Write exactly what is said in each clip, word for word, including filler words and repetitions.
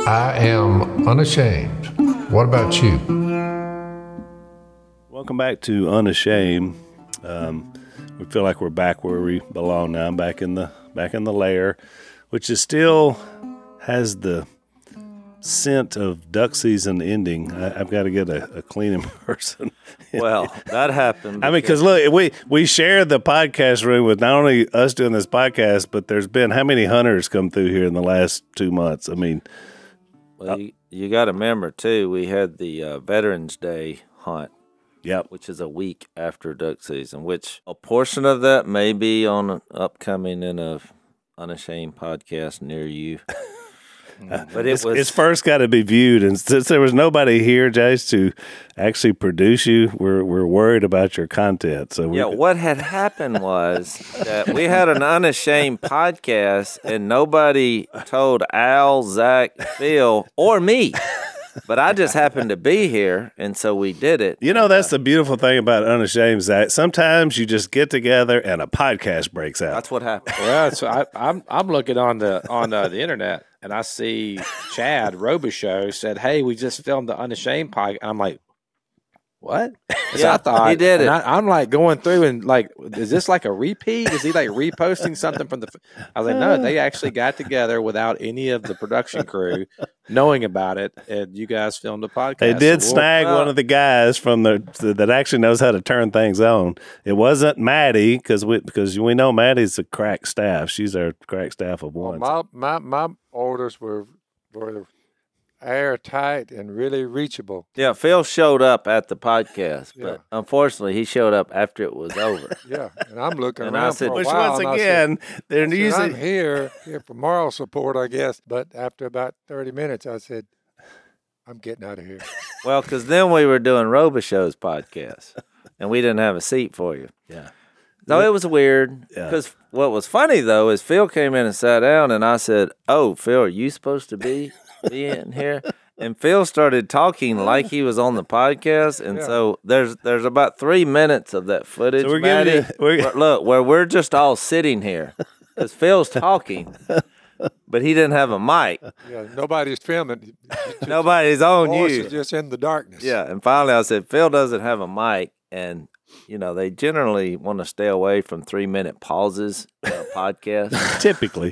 I am unashamed. What about you? Welcome back to Unashamed. Um, we feel like we're back where we belong now, back in the back in the lair, which is still has the scent of duck season ending. I, I've got to get a, a cleaning person. Well, that happened. I mean, because look, we we share the podcast room with not only us doing this podcast, but there's been how many hunters come through here in the last two months? I mean, well, uh, you, you got to remember too. We had the uh, Veterans Day hunt. Yep. Which is a week after duck season. Which a portion of that may be on an upcoming in a Unashamed podcast near you. But it it's, was, it's first got to be viewed, and since there was nobody here, Jace, to actually produce you, we're we're worried about your content. So yeah, what had happened was that we had an Unashamed podcast, and nobody told Al, Zach, Phil, or me. But I just happened to be here, and so we did it. You know, that's the beautiful thing about Unashamed, Zach. Sometimes you just get together and a podcast breaks out. That's what happened. Well, so I, I'm I'm looking on the on uh, the internet, and I see Chad Robichaux said, "Hey, we just filmed the Unashamed podcast." I'm like, "What?" So Yeah, I thought he did it. I, I'm like going through and like, is this like a repeat? Is he like reposting something from the? I was like, no, they actually got together without any of the production crew knowing about it, and you guys filmed a podcast. They did so we'll, snag well, one of the guys from the that actually knows how to turn things on. It wasn't Maddie because we because we know Maddie's a crack staff. She's our crack staff of one. Well, my, my my orders were were airtight and really reachable. Yeah, Phil showed up at the podcast, but Yeah. unfortunately, he showed up after it was over. Yeah, and I'm looking And I around said- for a Which while. once and I again, they're said, I said, usually I'm here here for moral support, I guess. But after about thirty minutes, I said, I'm getting out of here. Well, because then we were doing Robichaux's podcast, and we didn't have a seat for you. yeah. No, it was weird. Yeah. Because what was funny, though, is Phil came in and sat down, and I said, oh, Phil, are you supposed to be, be in here? And Phil started talking like he was on the podcast, and Yeah. so there's there's about three minutes of that footage, So we're giving Maddie, you- we're- where- look, where we're just all sitting here, because Phil's talking, but he didn't have a mic. Yeah, nobody's filming. Nobody's on Voice you. is just in the darkness. Yeah, and finally I said, Phil doesn't have a mic, and, you know, they generally want to stay away from three-minute pauses in a podcast. typically.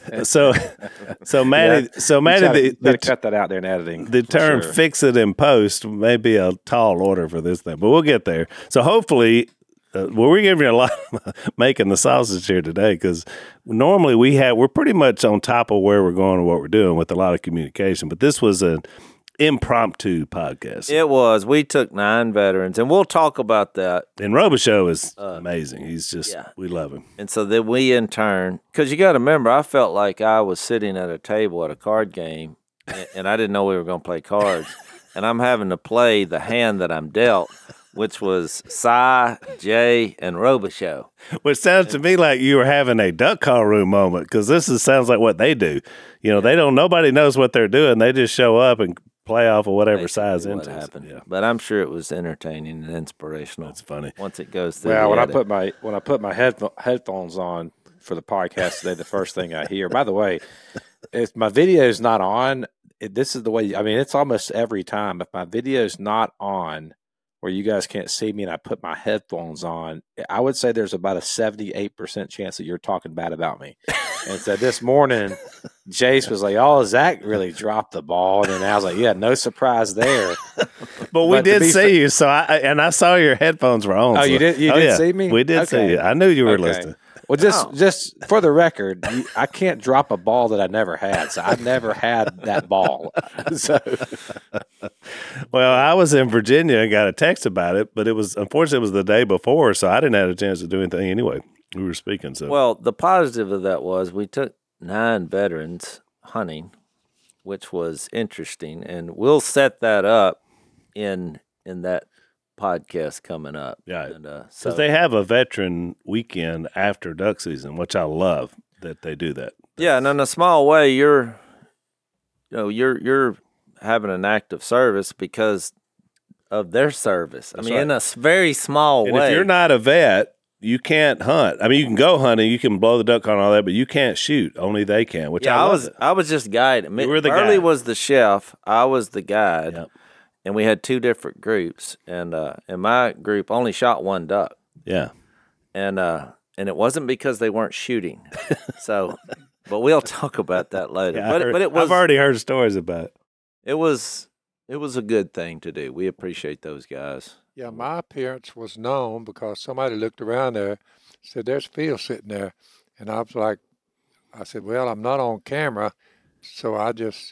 so so Maddie Yeah. so You Maddie gotta- the, you gotta the, cut that out there in editing. the for term sure. fix it in post may be a tall order for this thing, but we'll get there. So hopefully uh, well, we're giving you a lot of making the sausage here today because normally we have we're pretty much on top of where we're going and what we're doing with a lot of communication, but this was an impromptu podcast. It was. We took nine veterans, and we'll talk about that. And Robichaux is amazing. He's just yeah. we love him. And so then we, in turn, because you got to remember, I felt like I was sitting at a table at a card game, and, and I didn't know we were going to play cards. And I'm having to play the hand that I'm dealt, which was Cy, Jay, and Robichaux. Which sounds to me like you were having a duck call room moment because this is, sounds like what they do. You know, they don't. Nobody knows what they're doing. They just show up and play off of whatever Basically size what into. happened. Yeah, But I'm sure it was entertaining and inspirational. that's funny. Once it goes through. Well, the when I edit. put my when I put my headpho- headphones on for the podcast today, the first thing I hear. By the way, if my video is not on, it, this is the way. I mean, it's almost every time. If my video is not on, where you guys can't see me, and I put my headphones on, I would say there's about a seventy-eight percent chance that you're talking bad about me. And so this morning, Jace was like, "Oh, Zach really dropped the ball," and then I was like, "Yeah, no surprise there." But we But to did be see fa- you, so I and I saw your headphones were on. Oh, so- you did- you oh, did yeah. see me? We did see Okay. you. I knew you were Okay. listening. Well, just Oh. just for the record, you, I can't drop a ball that I never had. So I've never had that ball. So Well, I was in Virginia and got a text about it, but it was unfortunately it was the day before, so I didn't have a chance to do anything anyway. We were speaking, so Well, the positive of that was we took nine veterans hunting, which was interesting, and we'll set that up in in that podcast coming up. Yeah. and uh, because so they have a veteran weekend after duck season, which I love that they do that. yeah, and in a small way, you're you know you're you're having an active service because of their service. That's I mean, right. in a s- very small And way. if you're not a vet, you can't hunt. I mean, you can go hunting, you can blow the duck on all that, but you can't shoot. Only they can. Which yeah, I, I love was it. I was just guiding. You were the Burley guide. was the chef. I was the guide, Yep. and we had two different groups. And uh, and my group only shot one duck, Yeah. and uh, and it wasn't because they weren't shooting. So, but we'll talk about that later. Yeah, I but heard- but it was I've already heard stories about it. it was it was a good thing to do. We appreciate those guys. Yeah, my appearance was known because somebody looked around there, said, "There's Phil sitting there," and I was like, "I said, well, I'm not on camera," so I just,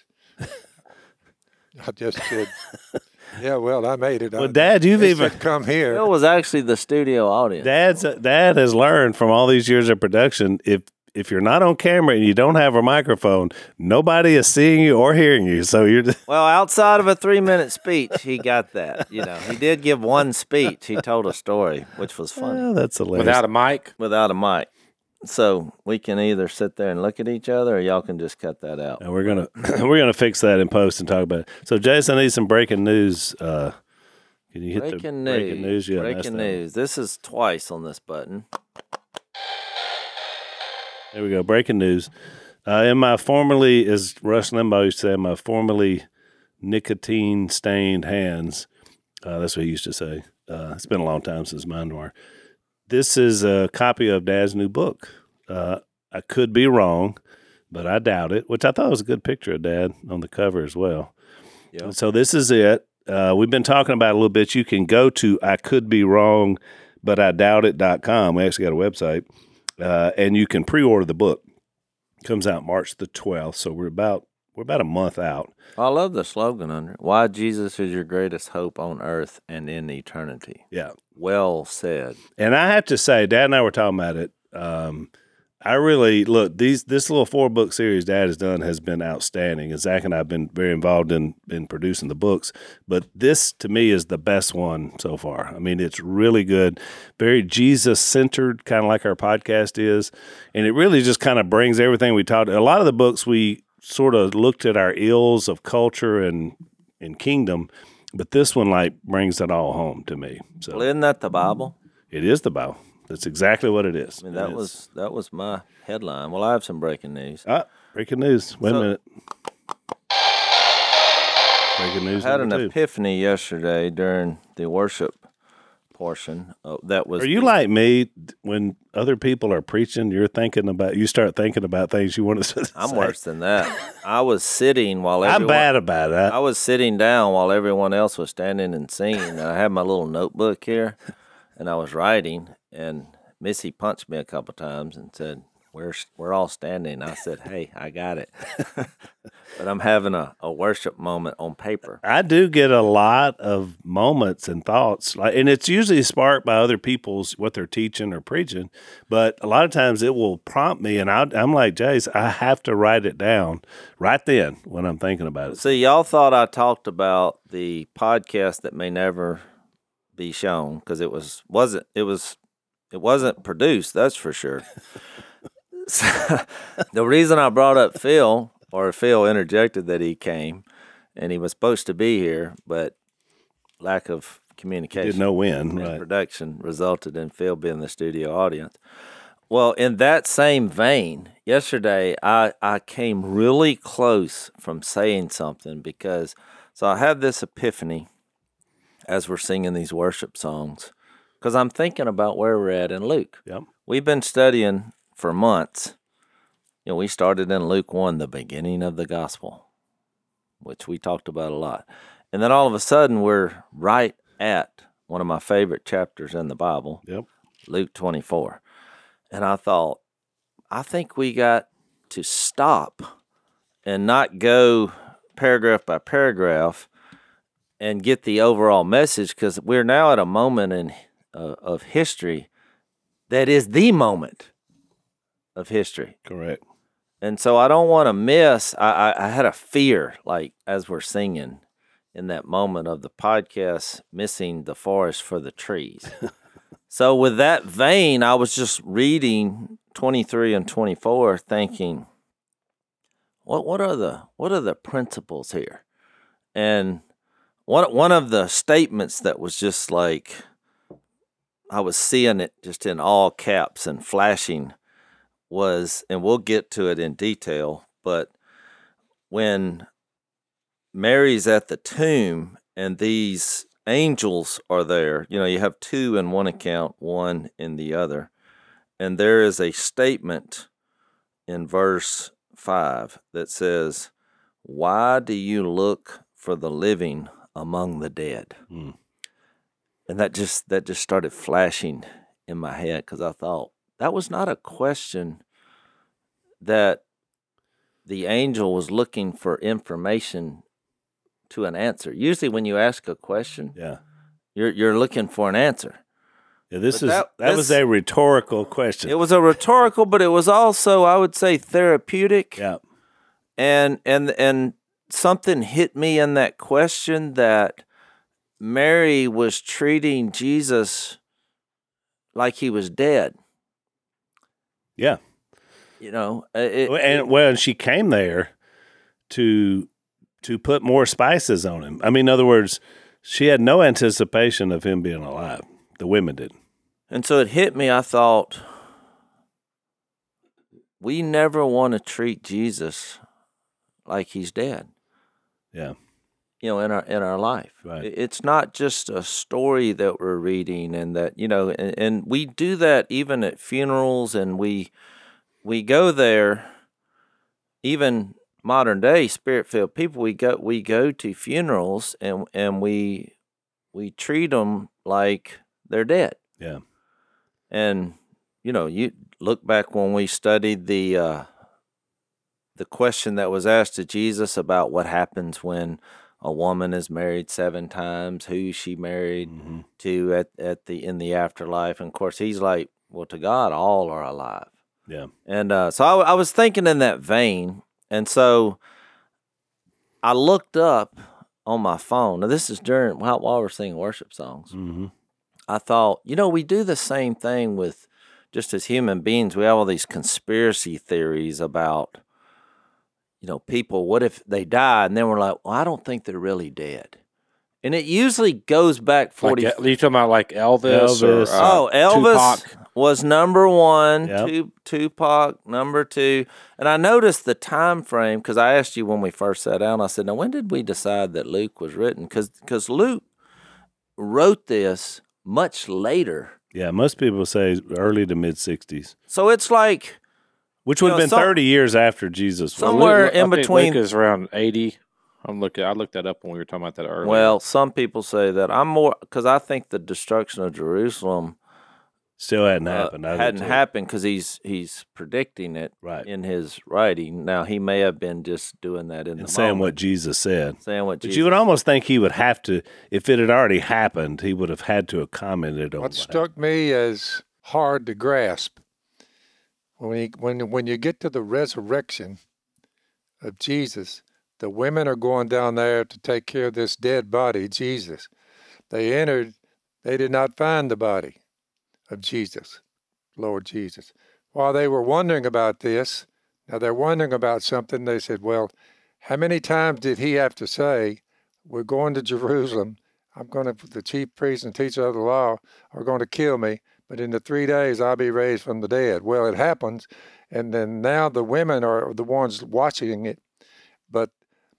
I just said, "Yeah, well, I made it." Well, I, Dad, you've they even said, come here. It was actually the studio audience. Dad's Dad has learned from all these years of production. If if you're not on camera and you don't have a microphone, nobody is seeing you or hearing you. So you're just, Well, outside of a three-minute speech, he got that. You know, he did give one speech. He told a story, which was funny, oh, that's hilarious. Without a mic, without a mic. So we can either sit there and look at each other, or y'all can just cut that out. And we're gonna we're gonna fix that in post and talk about it. So, Jason, I need some breaking news. Uh, can you hit Breaking the news. breaking news? Yeah, that's breaking that. news. This is twice on this button. There we go. Breaking news. Uh, in my formerly, as Rush Limbaugh used to say, my formerly nicotine stained hands. Uh, that's what he used to say. Uh, it's been a long time since mine were. This is a copy of Dad's new book. Uh, I could be wrong, but I doubt it, which I thought was a good picture of Dad on the cover as well. Yep. So this is it. Uh, we've been talking about it a little bit. You can go to I could be wrong, but I doubt it dot com. We actually got a website, uh, and you can pre-order the book. It comes out March the twelfth, so we're about we're about a month out. I love the slogan under it. Why Jesus is your greatest hope on earth and in eternity. Yeah. Well said. And I have to say, Dad and I were talking about it. Um, I really look these this little four book series Dad has done has been outstanding, and Zach and I have been very involved in in producing the books. But this to me is the best one so far. I mean, it's really good, very Jesus centered, kind of like our podcast is, and it really just kind of brings everything we talked. A lot of the books we sort of looked at our ills of culture and and kingdom, but this one like brings it all home to me. So Well, isn't that the Bible? it is the Bible. That's exactly what it is. I mean, that It is. was that was my headline. Well, I have some breaking news. Ah, breaking news. Wait So- a minute. Breaking news. I had an number two. epiphany yesterday during the worship portion. Uh, that was Are you the- like me when other people are preaching? You're thinking about. You start thinking about things you want to say. I'm worse than that. I was sitting while everyone, I'm bad about it. I was sitting down while everyone else was standing and singing. And I had my little notebook here, and I was writing. And Missy punched me a couple times and said, "We're we're all standing." I said, "Hey, I got it." But I'm having a, a worship moment on paper. I do get a lot of moments and thoughts, like, and it's usually sparked by other people's what they're teaching or preaching. But a lot of times it will prompt me, and I, I'm like, Jace, I have to write it down right then when I'm thinking about it. See, y'all thought I talked about the podcast that may never be shown because it was wasn't it was it wasn't produced. That's for sure. So, the reason I brought up Phil, or Phil interjected that he came, and he was supposed to be here, but lack of communication, Didn't know when, and right? production resulted in Phil being the studio audience. Well, in that same vein, yesterday I, I came really close from saying something because, so I had this epiphany as we're singing these worship songs, because I'm thinking about where we're at in Luke. Yep. We've been studying for months. You know, we started in Luke one, the beginning of the gospel, which we talked about a lot. And then all of a sudden, we're right at one of my favorite chapters in the Bible, Yep. Luke twenty-four. And I thought, I think we got to stop and not go paragraph by paragraph and get the overall message, because we're now at a moment in uh, of history that is the moment of history. Correct. And so I don't want to miss, I, I, I had a fear, like as we're singing in that moment of the podcast, missing the forest for the trees. So with that vein, I was just reading twenty-three and twenty-four thinking, what what are the what are the principles here? And one one of the statements that was just like I was seeing it just in all caps and flashing was, and we'll get to it in detail, but when Mary's at the tomb and these angels are there, you know, you have two in one account, one in the other, and there is a statement in verse five that says, "Why do you look for the living among the dead?" Mm. And that just that just started flashing in my head because I thought that was not a question that the angel was looking for information to an answer. Usually, when you ask a question, Yeah. you're you're looking for an answer. Yeah, this But is that- that, was this- a rhetorical question. It was a rhetorical, but it was also, I would say, therapeutic. yeah. And and and something hit me in that question that Mary was treating Jesus like he was dead. Yeah. You know, it, and it- well, and she came there to to put more spices on him. I mean, in other words, she had no anticipation of him being alive. The women did. and so it hit me. I thought, we never want to treat Jesus like he's dead. Yeah. You know, in our in our life, Right. It- it's not just a story that we're reading, and that you know, and, and we do that even at funerals, and we we go there, even modern day spirit filled people. We go we go to funerals, and and we we treat them like they're dead. Yeah. And you know, you look back when we studied the uh, the question that was asked to Jesus about what happens when a woman is married seven times, who she married Mhm. to at, at the in the afterlife. And of course, he's like, well, to God, all are alive. Yeah. And uh, so I, I was thinking in that vein, and so I looked up on my phone. Now, this is during while, while we're singing worship songs. Mm-hmm. I thought, you know, we do the same thing with just as human beings. We have all these conspiracy theories about, you know, people, what if they die? And then we're like, well, I don't think they're really dead. And it usually goes back forty. Like, you talking about like Elvis? Elvis. Or, uh, oh, Elvis Tupac? was number one, Yep. Tu- Tupac number two. And I noticed the time frame because I asked you when we first sat down, I said, now, when did we decide that Luke was written? Because Luke wrote this much later. Yeah. Most people say early to mid sixties, So it's like which You would have know, been some- thirty years after Jesus. was. Somewhere Luke- I in think between- Luke is around eighty. I'm looking. I looked that up when we were talking about that earlier. Well, some people say that. I'm more because I think the destruction of Jerusalem Still hadn't uh, happened. I do hadn't too. happened because he's he's predicting it Right. in his writing. Now he may have been just doing that in And the saying moment, what Jesus said. saying what. But Jesus, you would almost think he would have to, if it had already happened, he would have had to have commented on What what struck me as hard to grasp when he, when when you get to the resurrection of Jesus, the women are going down there to take care of this dead body, Jesus. They entered, they did not find the body of Jesus, Lord Jesus. While they were wondering about this, now they're wondering about something, they said, well, how many times did he have to say, we're going to Jerusalem, I'm going to, the chief priests and teachers of the law are going to kill me, but in the three days I'll be raised from the dead. Well, it happens, and then now the women are the ones watching it. But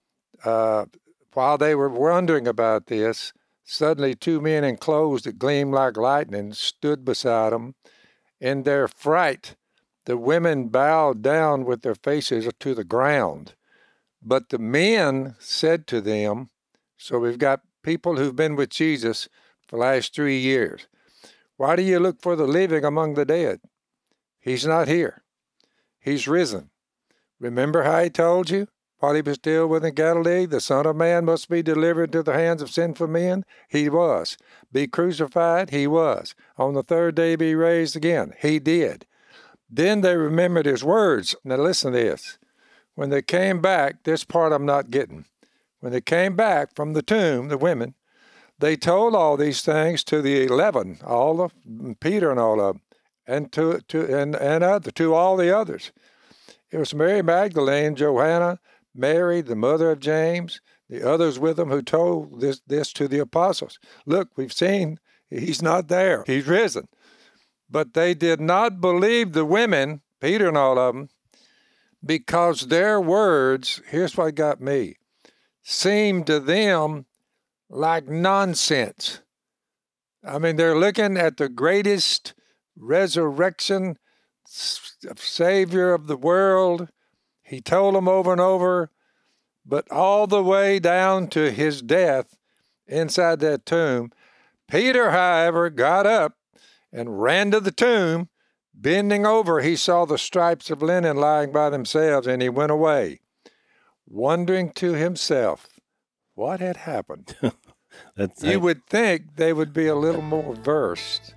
uh, while they were wondering about this, suddenly two men in clothes that gleamed like lightning stood beside them. In their fright, the women bowed down with their faces to the ground. But the men said to them, so we've got people who've been with Jesus for the last three years. Why do you look for the living among the dead? He's not here. He's risen. Remember how he told you while he was still within Galilee, the Son of Man must be delivered to the hands of sinful men? He was. Be crucified? He was. On the third day be raised again? He did. Then they remembered his words. Now listen to this. When they came back, this part I'm not getting. When they came back from the tomb, the women, they told all these things to the eleven, all of Peter and all of them, and to to and and other to all the others. It was Mary Magdalene, Johanna, Mary, the mother of James, the others with them who told this this to the apostles. Look, we've seen He's not there. He's risen. But they did not believe the women, Peter and all of them, because their words, here's what got me, seemed to them like nonsense. I mean, they're looking at the greatest resurrection Savior of the world. He told them over and over, but all the way down to his death inside that tomb, Peter, however, got up and ran to the tomb. Bending over, he saw the stripes of linen lying by themselves, and he went away, wondering to himself what had happened. That's You would think they would be a little more versed.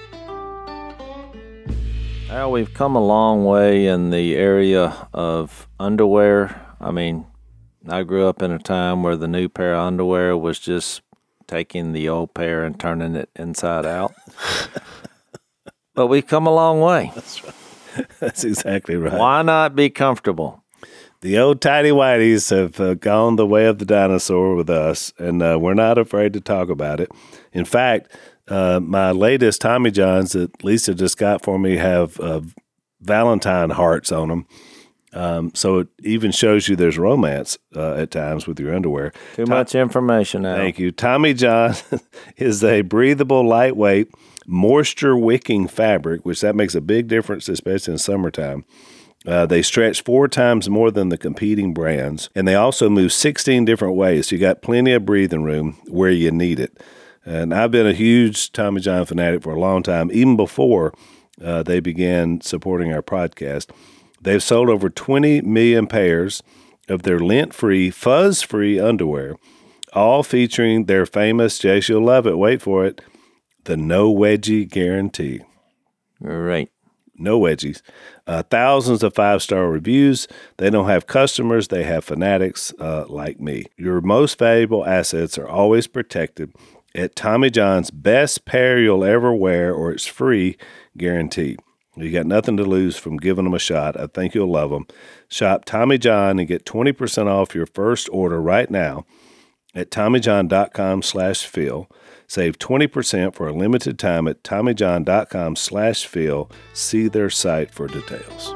Well, we've come a long way in the area of underwear. I mean, I grew up in a time where the new pair of underwear was just taking the old pair and turning it inside out. But we've come a long way. That's right. That's exactly right. Why not be comfortable? The old tidy whities have uh, gone the way of the dinosaur with us, and uh, we're not afraid to talk about it. In fact, uh, my latest Tommy Johns that Lisa just got for me have uh, Valentine hearts on them. Um, so it even shows you there's romance uh, at times with your underwear. Too much information now. Thank you. Tommy John is a breathable, lightweight, moisture-wicking fabric, which that makes a big difference, especially in summertime. Uh, they stretch four times more than the competing brands, and they also move sixteen different ways. So you got plenty of breathing room where you need it. And I've been a huge Tommy John fanatic for a long time, even before uh, they began supporting our podcast. They've sold over twenty million pairs of their lint-free, fuzz-free underwear, all featuring their famous, Jace, you'll love it, wait for it, the no wedgie guarantee. Right. No wedgies. Uh, thousands of five-star reviews. They don't have customers. They have fanatics uh, like me. Your most valuable assets are always protected at Tommy John's best pair you'll ever wear, or it's free guarantee. You got nothing to lose from giving them a shot. I think you'll love them. Shop Tommy John and get twenty percent off your first order right now at TommyJohn.com slash Phil. Save twenty percent for a limited time at TommyJohn.com slash Phil. See their site for details.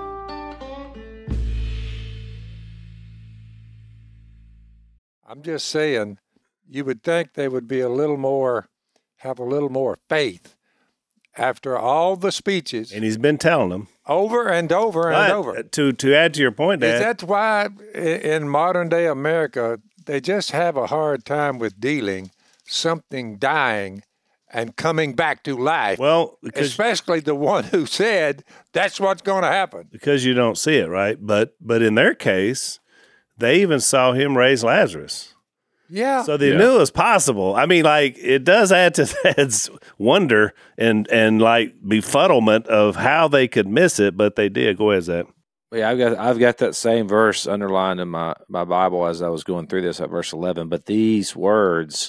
I'm just saying, you would think they would be a little more, have a little more faith after all the speeches. And he's been telling them. Over and over and But over. To, to add to your point, Dad. Is that why in modern day America, they just have a hard time with dealing something dying and coming back to life? Well, because, especially the one who said that's what's going to happen. because you don't see it, right? But but in their case, they even saw him raise Lazarus. Yeah. So they Yeah. knew it was possible. I mean, like, it does add to Thad's wonder and, and like, befuddlement of how they could miss it, but they did. Go ahead, Zach. Yeah, I've got I've got that same verse underlined in my, my Bible as I was going through this at verse eleven. But these words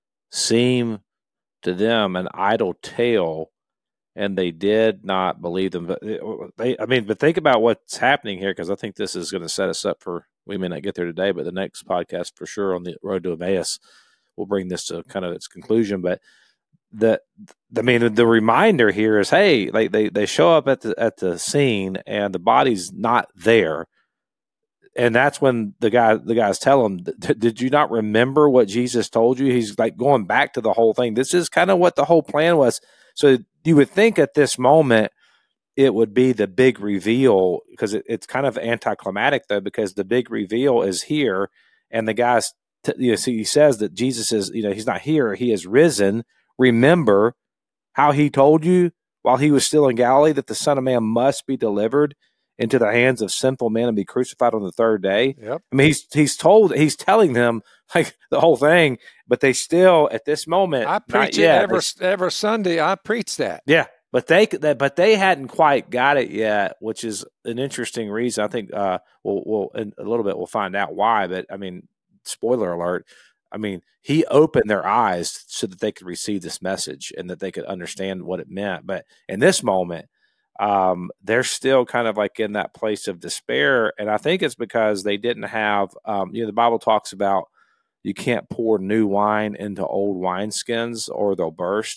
seem to them an idle tale, and they did not believe them. But they, I mean, but think about what's happening here, because I think this is going to set us up for. We may not get there today, but the next podcast for sure on the road to Emmaus will bring this to kind of its conclusion. But the, I mean, the reminder here is, hey, like they, they show up at the at the scene and the body's not there, and that's when the guy the guys tell him, "Did you not remember what Jesus told you?" He's like going back to the whole thing. This is kind of what the whole plan was. So you would think at this moment it would be the big reveal, because it, it's kind of anticlimactic though, because the big reveal is here, and the guy's, t- you know, so he says that Jesus is, you know, he's not here, he is risen. Remember how he told you while he was still in Galilee that the Son of Man must be delivered into the hands of sinful men and be crucified on the third day. Yep. I mean, he's he's told, he's telling them like the whole thing, but they still at this moment, I preach not it yet, every, they- every Sunday. I preach that. yeah, but they but they hadn't quite got it yet, which is an interesting reason. I think uh, we'll, we'll in a little bit we'll find out why. But I mean, spoiler alert. I mean, he opened their eyes so that they could receive this message and that they could understand what it meant. But in this moment, um, they're still kind of like in that place of despair, and I think it's because they didn't have. Um, you know, the Bible talks about you can't pour new wine into old wineskins or they'll burst.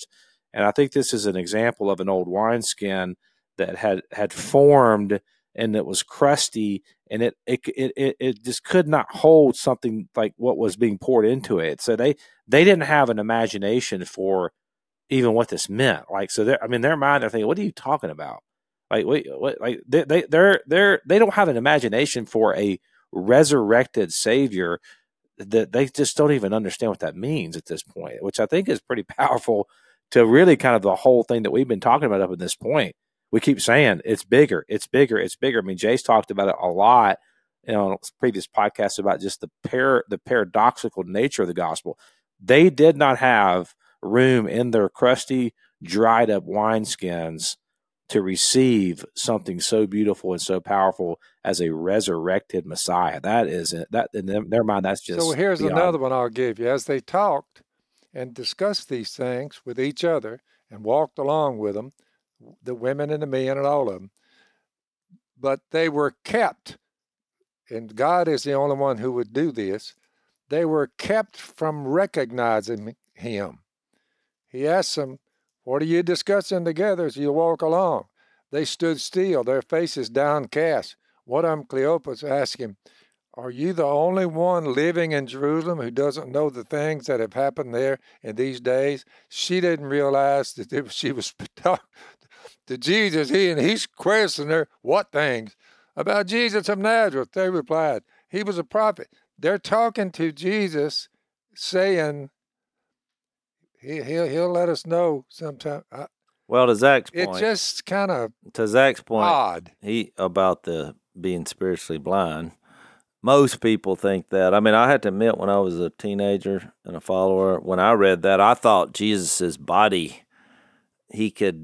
And I think this is an example of an old wineskin that had, had formed and it was crusty, and it, it it it it just could not hold something like what was being poured into it. So they they didn't have an imagination for even what this meant. Like, so I mean, their mind, they're thinking, "What are you talking about?" Like, wait, what? Like they they they're they're they don't have an imagination for a resurrected Savior. That they just don't even understand what that means at this point, which I think is pretty powerful to really kind of the whole thing that we've been talking about up at this point. We keep saying it's bigger, it's bigger, it's bigger. I mean, Jay's talked about it a lot, you know, in previous podcasts about just the par- the paradoxical nature of the gospel. They did not have room in their crusty, dried up wineskins to receive something so beautiful and so powerful as a resurrected Messiah. That is that in their mind. That's just so. Here's beyond. Another one I'll give you. As they talked and discussed these things with each other and walked along with them, the women and the men and all of them, but they were kept, and God is the only one who would do this, they were kept from recognizing him. He asked them, "What are you discussing together as you walk along?" They stood still, their faces downcast. One of them, Cleopas, asked him, "Are you the only one living in Jerusalem who doesn't know the things that have happened there in these days?" She didn't realize that it was, she was talking to Jesus, he and he's questioning her, "What things?" "About Jesus of Nazareth," they replied. "He was a prophet." They're talking to Jesus, saying, he, he'll, he'll let us know sometime. I, Well, to Zach's it point, just kind of to Zach's point, odd. he about the being spiritually blind. Most people think that. I mean, I had to admit, when I was a teenager and a follower, when I read that, I thought Jesus's body, he could.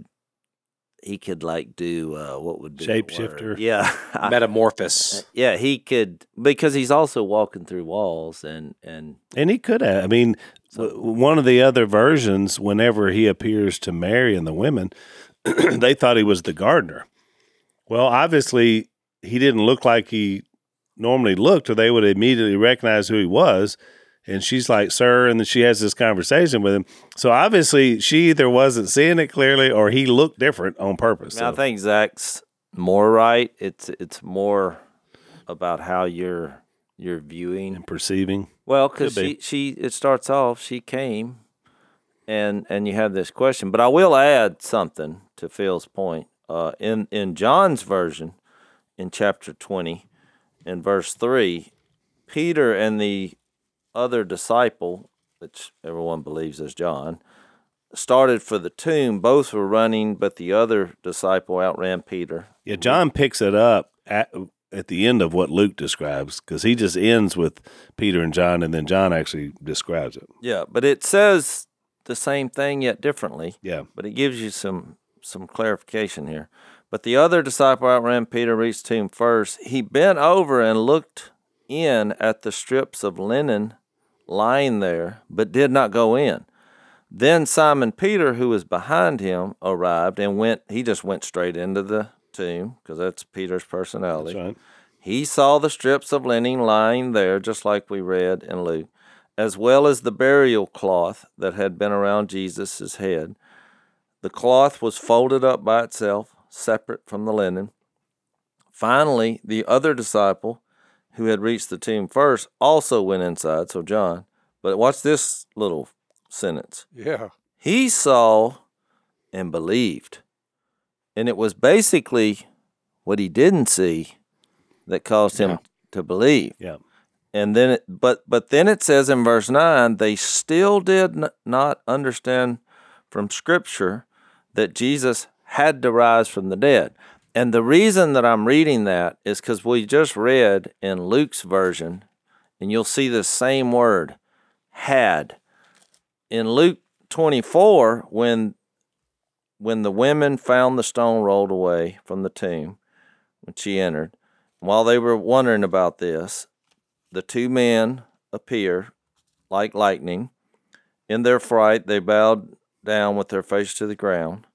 He could like do uh, what would be Shapeshifter. Yeah, Metamorphosis. yeah. He could, because he's also walking through walls and and And he could have. I mean, w- one of the other versions, whenever he appears to Mary and the women, they thought he was the gardener. Well, obviously, he didn't look like he normally looked, or they would immediately recognize who he was. And she's like, "Sir," and then she has this conversation with him. So obviously, she either wasn't seeing it clearly, or he looked different on purpose. I, mean, so. I think Zach's more right. It's it's more about how you're you're viewing and perceiving. Well, because Could be. she she it starts off, she came, and and you have this question. But I will add something to Phil's point. Uh, in in John's version, in chapter twenty, in verse three, Peter and the other disciple, which everyone believes is John, started for the tomb. Both were running, but the other disciple outran Peter. Yeah, John picks it up at, at the end of what Luke describes, because he just ends with Peter and John, and then John actually describes it. Yeah, but it says the same thing yet differently. Yeah. But it gives you some some clarification here. But the other disciple outran Peter, reached the tomb first. He bent over and looked in at the strips of linen lying there, but did not go in. Then Simon Peter, who was behind him, arrived and went. He just went straight into the tomb, because that's Peter's personality. That's right. He saw the strips of linen lying there, just like we read in Luke, as well as the burial cloth that had been around Jesus' head. The cloth was folded up by itself, separate from the linen. Finally, the other disciple, who had reached the tomb first, also went inside, so John. But watch this little sentence. Yeah. He saw and believed. And it was basically what he didn't see that caused him Yeah. to believe. Yeah. And then, it, but but then it says in verse nine, they still did n- not understand from Scripture that Jesus had to rise from the dead. And the reason that I'm reading that is because we just read in Luke's version, and you'll see the same word, had. In Luke twenty-four, when when the women found the stone rolled away from the tomb, when she entered, while they were wondering about this, the two men appear like lightning. In their fright, they bowed down with their faces to the ground.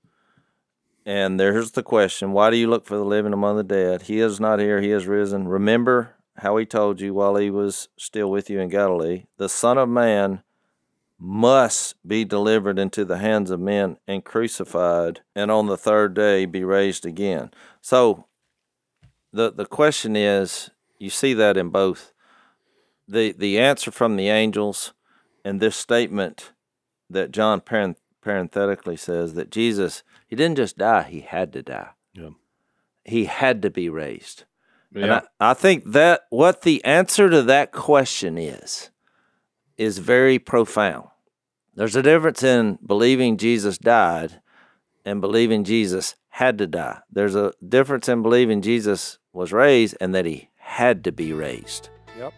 And there's the question, why do you look for the living among the dead? He is not here, he is risen. Remember how he told you while he was still with you in Galilee, the Son of Man must be delivered into the hands of men and crucified, and on the third day be raised again. So the the question is, you see that in both the the answer from the angels and this statement that John parent, parenthetically says that Jesus, he didn't just die, he had to die. Yeah. He had to be raised. Yeah. And I, I think that what the answer to that question is, is very profound. There's a difference in believing Jesus died and believing Jesus had to die. There's a difference in believing Jesus was raised and that he had to be raised. Yep.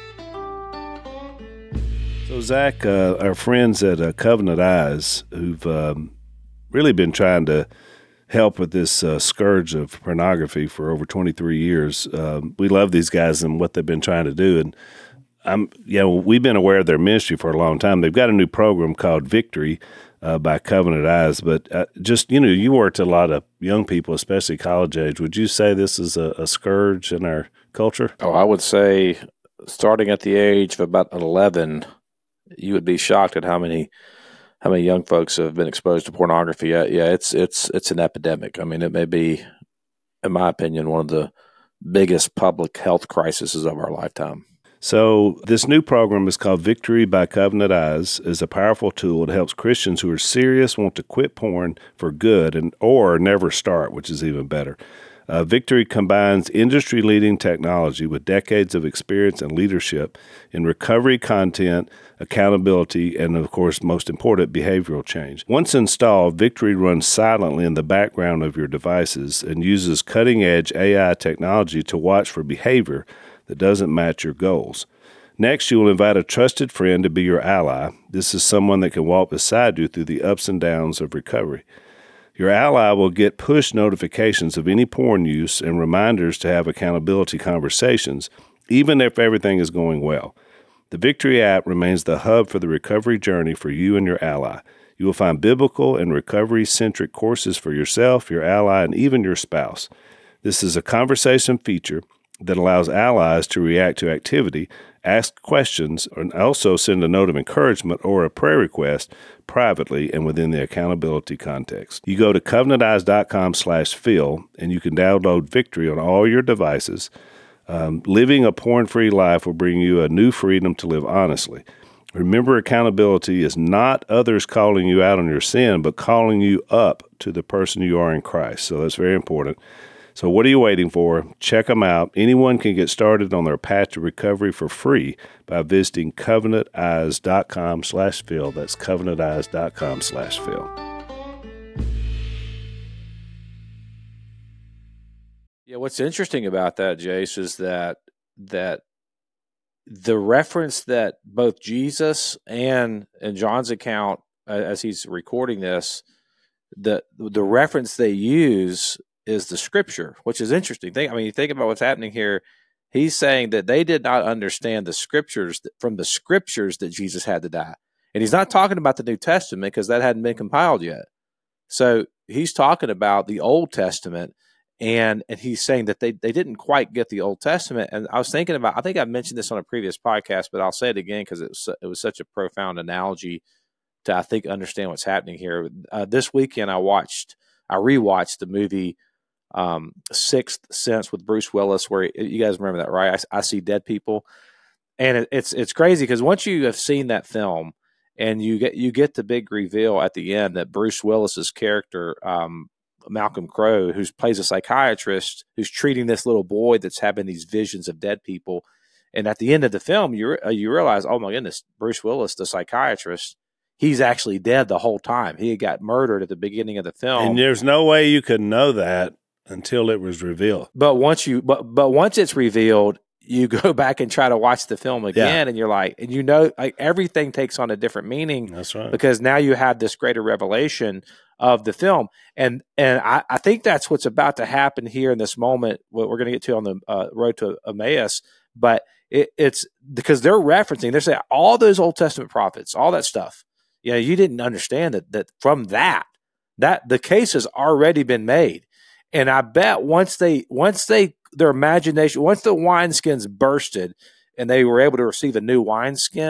So, Zach, uh, our friends at uh, Covenant Eyes, who've um, really been trying to help with this uh, scourge of pornography for over twenty-three years, um, we love these guys and what they've been trying to do. And I'm, you know, we've been aware of their ministry for a long time. They've got a new program called Victory uh, by Covenant Eyes. But uh, just, you know, you worked a lot of young people, especially college age. Would you say this is a, a scourge in our culture? Oh, I would say starting at the age of about eleven, you would be shocked at how many how many young folks have been exposed to pornography. Yeah, yeah, it's it's it's an epidemic. I mean, it may be, in my opinion, one of the biggest public health crises of our lifetime. So this new program is called Victory by Covenant Eyes. Is a powerful tool. It helps Christians who are serious, want to quit porn for good, and or never start, which is even better. Uh, Victory combines industry-leading technology with decades of experience and leadership in recovery content, accountability, and, of course, most important, behavioral change. Once installed, Victory runs silently in the background of your devices and uses cutting-edge A I technology to watch for behavior that doesn't match your goals. Next, you will invite a trusted friend to be your ally. This is someone that can walk beside you through the ups and downs of recovery. Your ally will get push notifications of any porn use and reminders to have accountability conversations, even if everything is going well. The Victory app remains the hub for the recovery journey for you and your ally. You will find biblical and recovery-centric courses for yourself, your ally, and even your spouse. This is a conversation feature that allows allies to react to activity, ask questions, and also send a note of encouragement or a prayer request privately and within the accountability context. You go to covenanteyes.com slash Phil, and you can download Victory on all your devices. Um, living a porn-free life will bring you a new freedom to live honestly. Remember, accountability is not others calling you out on your sin, but calling you up to the person you are in Christ. So that's very important. So what are you waiting for? Check them out. Anyone can get started on their path to recovery for free by visiting covenanteyes.com slash Phil. That's covenanteyes.com slash Phil. Yeah, what's interesting about that, Jace, is that that the reference that both Jesus and in John's account, uh, as he's recording this, the the reference they use is the scripture, which is interesting. Think, I mean, you think about what's happening here. He's saying that they did not understand the scriptures from the scriptures that Jesus had to die. And he's not talking about the New Testament because that hadn't been compiled yet. So he's talking about the Old Testament, and and he's saying that they, they didn't quite get the Old Testament. And I was thinking about, I think I mentioned this on a previous podcast, but I'll say it again because it was, it was such a profound analogy to, I think, understand what's happening here. Uh, this weekend I watched, I rewatched the movie Um, Sixth Sense with Bruce Willis, where you guys remember that, right? I, I see dead people, and it, it's it's crazy because once you have seen that film, and you get you get the big reveal at the end that Bruce Willis's character, um, Malcolm Crowe, who plays a psychiatrist who's treating this little boy that's having these visions of dead people, and at the end of the film, you uh, you realize, oh my goodness, Bruce Willis, the psychiatrist, he's actually dead the whole time. He had got murdered at the beginning of the film, And there's no way you could know that until it was revealed. But once you, but but once it's revealed, you go back and try to watch the film again, yeah. and you're like, and you know, like everything takes on a different meaning. That's right. Because now you have this greater revelation of the film, and and I, I think that's what's about to happen here in this moment. What we're going to get to on the uh, road to Emmaus, but it, it's because they're referencing, they're saying all those Old Testament prophets, all that stuff. You know, you didn't understand that that from that that the case has already been made. And I bet once they, once they, their imagination, once the wineskins bursted and they were able to receive a new wineskin,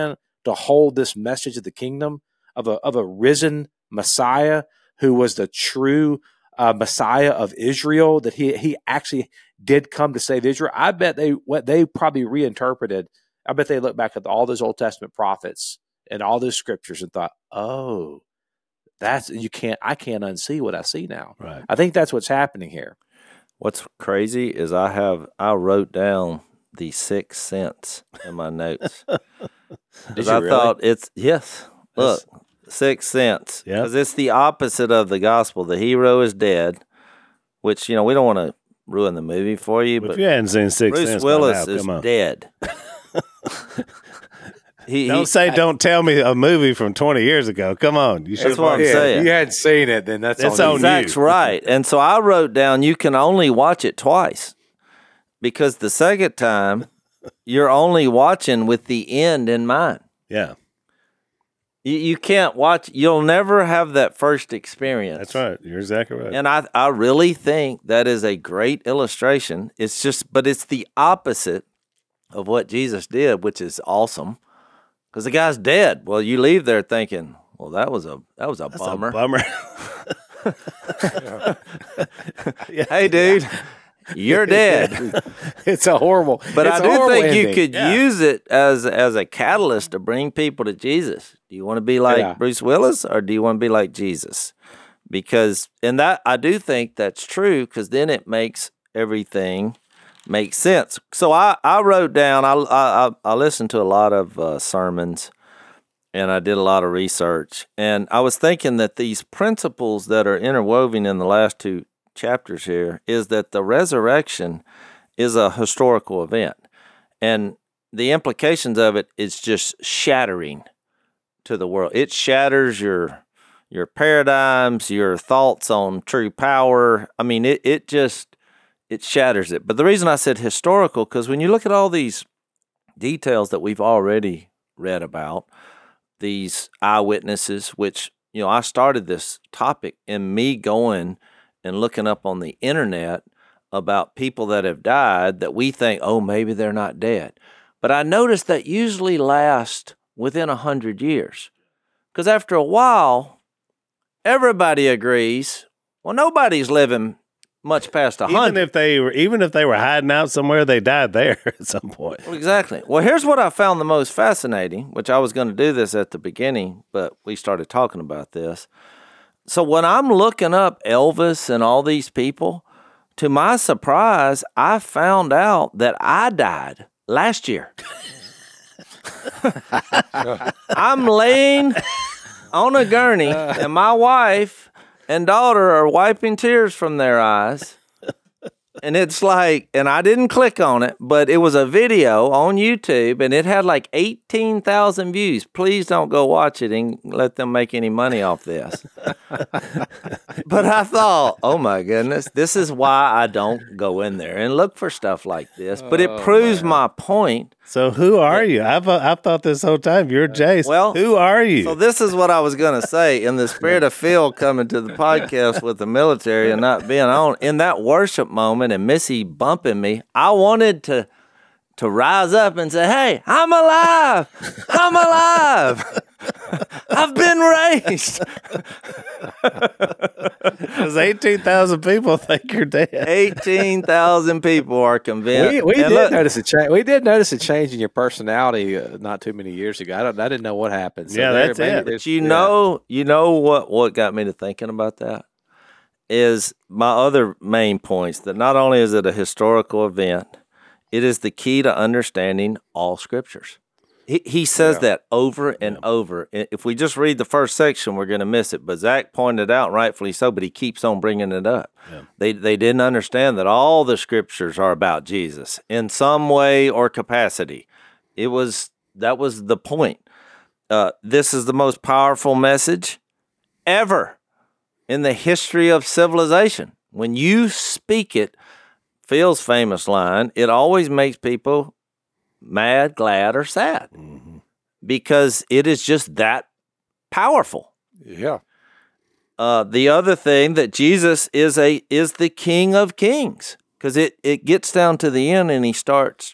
to hold this message of the kingdom of a of a risen Messiah who was the true uh, Messiah of Israel, that he he actually did come to save Israel. I bet they what they probably reinterpreted. I bet they looked back at all those Old Testament prophets and all those scriptures and thought, oh, that's you can't I can't unsee what I see now. Right. I think that's what's happening here. What's crazy is I have I wrote down the Sixth Sense in my notes. Did I you really? thought it's yes. Look, Sixth Sense. Yeah. Because it's the opposite of the gospel. The hero is dead, which you know we don't want to ruin the movie for you, If but you hadn't seen Six Bruce Sense Willis by now, is come on. dead. he, Don't he, say, don't tell me a movie from twenty years ago. Come on. You should That's what I'm Yeah, saying. if you hadn't seen it, then that's It's on on you. Zach's right. And so I wrote down you can only watch it twice because the second time you're only watching with the end in mind. Yeah, You, you can't watch, you'll never have that first experience. that's right. You're exactly right. And I, I really think that is a great illustration. It's just, but it's the opposite of what Jesus did, which is awesome because the guy's dead. Well, you leave there thinking, well, that was a, that was a That's bummer. a bummer. Hey, dude, you're dead. It's a horrible. But it's I a do horrible think you ending. could Yeah. use it as as a catalyst to bring people to Jesus. Do you want to be like Yeah. Bruce Willis or do you want to be like Jesus? Because and that I do think that's true because then it makes everything make sense. So I, I wrote down I I I listened to a lot of uh, sermons and I did a lot of research and I was thinking that these principles that are interwoven in the last two chapters here is that the resurrection is a historical event. And the implications of it is just shattering to the world. It shatters your your paradigms, your thoughts on true power. I mean, it it just it shatters it. But the reason I said historical, because when you look at all these details that we've already read about, these eyewitnesses, which, you know, I started this topic in me going and looking up on the internet about people that have died that we think, oh, maybe they're not dead. But I noticed that usually lasts within a hundred years. Because after a while, everybody agrees, well, nobody's living much past a Even hundred. if they were, even if they were hiding out somewhere, they died there at some point. Well, exactly. Well, here's what I found the most fascinating, which I was going to do this at the beginning, but we started talking about this. So when I'm looking up Elvis and all these people, to my surprise, I found out that I died last year. I'm laying on a gurney, and my wife and daughter are wiping tears from their eyes. And it's like, and I didn't click on it, but it was a video on YouTube, and it had like eighteen thousand views. Please don't go watch it and let them make any money off this. But I thought, oh my goodness, this is why I don't go in there and look for stuff like this. But it Oh, proves man. my point. So who are you? I've I've thought this whole time you're Jace. Well, who are you? So this is what I was going to say. In the spirit of Phil coming to the podcast with the military and not being on, in that worship moment and Missy bumping me, I wanted to to rise up and say, hey, I'm alive. I'm alive. I've been raised. Because eighteen thousand people think you're dead. eighteen thousand people are convinced. We, we And did look, notice a change. We did notice a change in your personality uh, not too many years ago. I don't. I didn't know what happened. So Yeah, there- that's maybe it. there's- But you yeah. know, you know what, what got me to thinking about that is my other main points that not only is it a historical event, it is the key to understanding all scriptures. He, he says that over and over. I- If we just read the first section, we're going to miss it. But Zach pointed out, rightfully so, but he keeps on bringing it up. They they didn't understand that all the scriptures are about Jesus in some way or capacity. It was that was the point. Uh, this is the most powerful message ever in the history of civilization. When you speak it, Phil's famous line, it always makes people mad, glad, or sad because it is just that powerful. Yeah. Uh, the other thing that Jesus is a is the King of Kings because it, it gets down to the end and he starts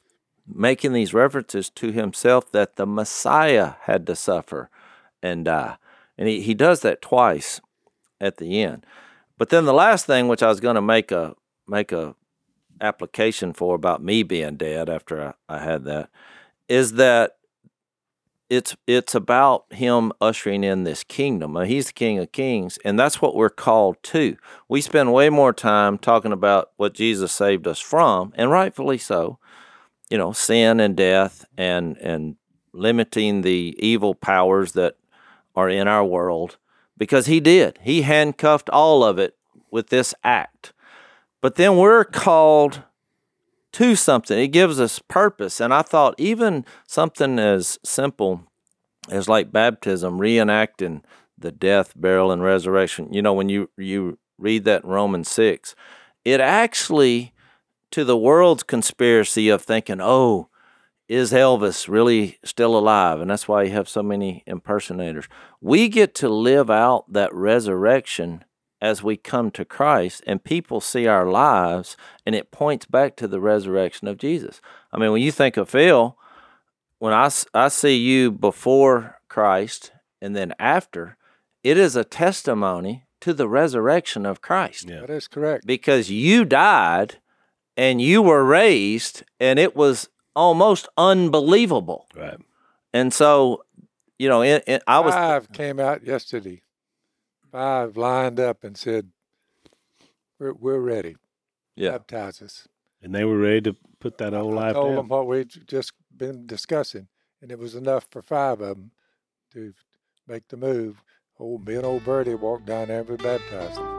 making these references to himself that the Messiah had to suffer and die. And he, he does that twice at the end. But then the last thing, which I was going to make a make a application for about me being dead after I, I had that, is that it's it's about him ushering in this kingdom. Now, he's the King of Kings, and that's what we're called to. We spend way more time talking about what Jesus saved us from, and rightfully so, you know, sin and death and and limiting the evil powers that are in our world, because he did. He handcuffed all of it with this act. But then we're called to something. It gives us purpose. And I thought even something as simple as like baptism, reenacting the death, burial, and resurrection. You know, when you, you read that in Romans six, it actually, to the world's conspiracy of thinking, oh, is Elvis really still alive? And that's why you have so many impersonators. We get to live out that resurrection as we come to Christ, and people see our lives, and it points back to the resurrection of Jesus. I mean, when you think of Phil, when I, I see you before Christ and then after, it is a testimony to the resurrection of Christ. Yeah. That is correct. Because you died, and you were raised, and it was almost unbelievable. Right. And so, you know, it, it, I was... Five came out yesterday. Five lined up and said, we're, we're ready. Yeah. Baptize us. And they were ready to put that old I life told down. them what we'd just been discussing, and it was enough for five of them to make the move. Old, me and old Birdie walked down there and we baptized them.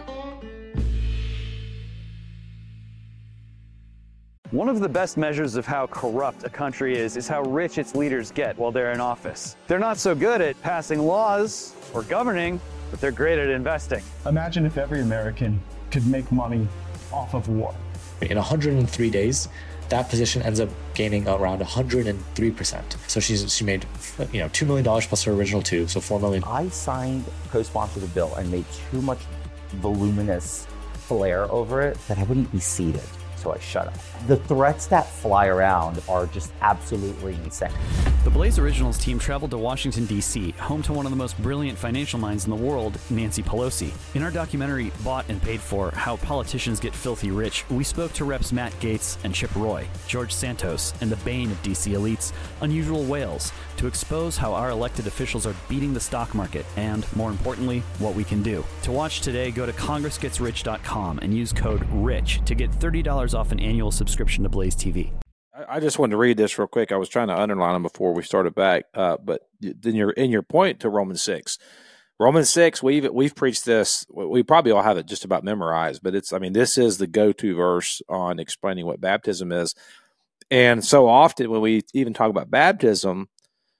One of the best measures of how corrupt a country is is how rich its leaders get while they're in office. They're not so good at passing laws or governing, but they're great at investing. Imagine if every American could make money off of war. In one hundred three days, that position ends up gaining around one hundred three percent. So she's she made, you know, two million dollars plus her original two, so four million dollars. I signed, co-sponsored the bill and made too much voluminous flair over it that I wouldn't be seated. So I shut up. The threats that fly around are just absolutely insane. The Blaze Originals team traveled to Washington, D C, home to one of the most brilliant financial minds in the world, Nancy Pelosi. In our documentary, Bought and Paid For, How Politicians Get Filthy Rich, we spoke to Reps Matt Gaetz and Chip Roy, George Santos, and the bane of D C elites, Unusual Whales, to expose how our elected officials are beating the stock market and, more importantly, what we can do. To watch today, go to congress gets rich dot com and use code RICH to get thirty dollars off an annual subscription to Blaze T V. I just wanted to read this real quick. I was trying to underline them before we started back, uh, but then you're in your point to Romans six. Romans six, we've we've preached this. We probably all have it just about memorized, but it's I mean this is the go-to verse on explaining what baptism is. And so often when we even talk about baptism,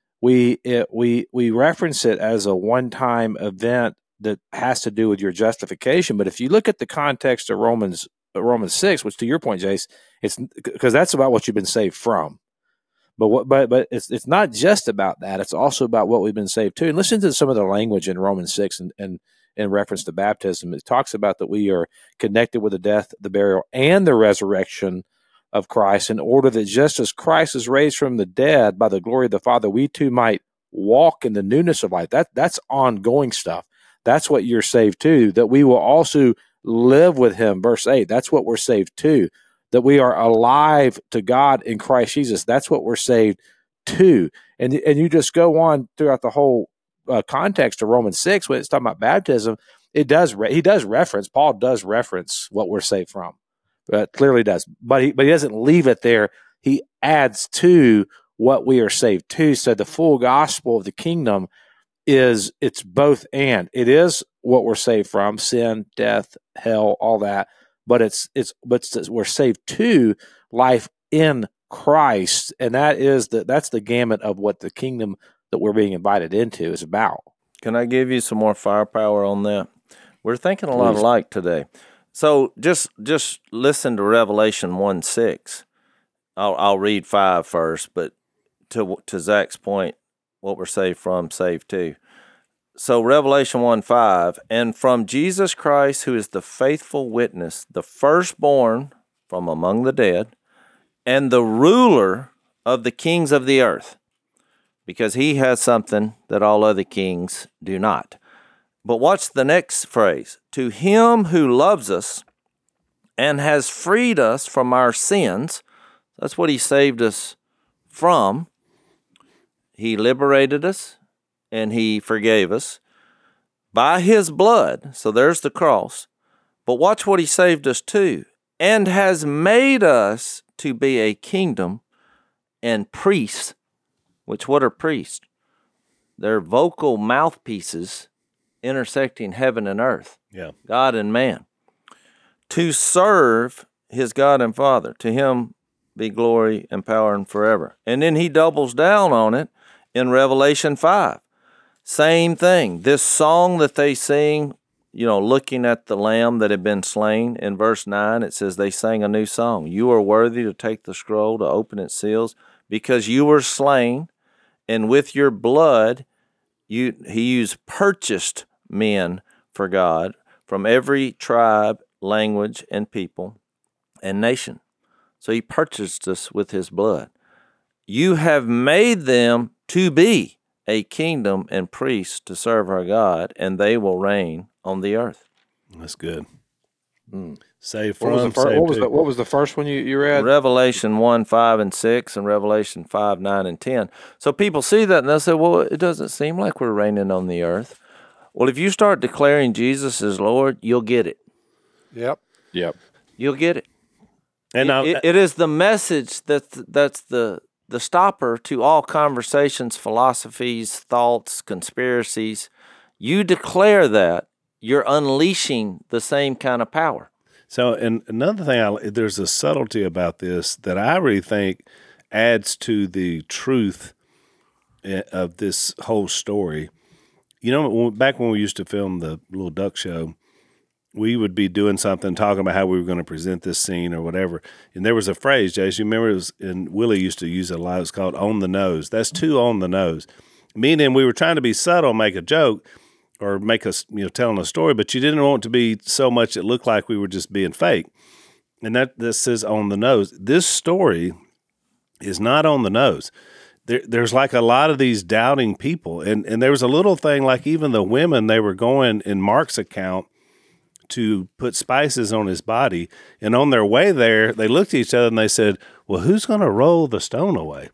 we it, we we reference it as a one-time event that has to do with your justification. But if you look at the context of Romans Romans six, which to your point, Jace, it's because that's about what you've been saved from. But what, but but it's it's not just about that. It's also about what we've been saved to. And listen to some of the language in Romans six and and in reference to baptism. It talks about that we are connected with the death, the burial, and the resurrection of Christ, in order that just as Christ is raised from the dead by the glory of the Father, we too might walk in the newness of life. That that's ongoing stuff. That's what you're saved to. That we will also live with him. Verse eight, that's what we're saved to. That we are alive to God in Christ Jesus. That's what we're saved to. And, and you just go on throughout the whole uh, context of Romans six, when it's talking about baptism, it does re- he does reference, Paul does reference what we're saved from. Uh, clearly does. But he, but he doesn't leave it there. He adds to what we are saved to. So the full gospel of the kingdom is, it's both and. It is what we're saved from, sin, death, hell, all that. But it's it's but it's, we're saved to life in Christ, and that is the that's the gamut of what the kingdom that we're being invited into is about. Can I give you some more firepower on that? We're thinking a lot Please. alike today. So just just listen to Revelation one six. I'll I'll read five first, but to to Zach's point, what we're saved from, saved to. So Revelation one five, and from Jesus Christ, who is the faithful witness, the firstborn from among the dead, and the ruler of the kings of the earth, because he has something that all other kings do not. But watch the next phrase. To him who loves us and has freed us from our sins. That's what he saved us from. He liberated us and he forgave us by his blood. So there's the cross. But watch what he saved us to. And has made us to be a kingdom and priests. Which what are priests? They're vocal mouthpieces intersecting heaven and earth, Yeah. God and man, to serve his God and Father. To him be glory and power and forever. And then he doubles down on it in Revelation five. Same thing. This song that they sing, you know, looking at the Lamb that had been slain, in verse nine, it says they sang a new song. You are worthy to take the scroll, to open its seals, because you were slain, and with your blood, you he used purchased men for God from every tribe, language, and people and nation. So he purchased us with his blood. You have made them to be a kingdom and priests to serve our God, and they will reign on the earth. That's good. Mm. Save from, What was, the fir- save what, was to. the, what was the first one you, you read? Revelation one, five, and six, and Revelation five, nine, and ten. So people see that and they'll say, well, it doesn't seem like we're reigning on the earth. Well, if you start declaring Jesus as Lord, you'll get it. Yep. Yep. You'll get it. And it, I, it, it is the message that's, that's the, the stopper to all conversations, philosophies, thoughts, conspiracies. You declare that, you're unleashing the same kind of power. So, and another thing, I, there's a subtlety about this that I really think adds to the truth of this whole story. You know, back when we used to film the little duck show, we would be doing something, talking about how we were going to present this scene or whatever. And there was a phrase, Jace, you remember it was, and Willie used to use it a lot, it's called on the nose. That's too on the nose. Meaning we were trying to be subtle, make a joke, or make us, you know, telling a story, but you didn't want it to be so much it looked like we were just being fake. And that this is on the nose. This story is not on the nose. There, there's like a lot of these doubting people. And, and there was a little thing like even the women, they were going in Mark's account to put spices on his body. And on their way there, they looked at each other and they said, well, who's going to roll the stone away?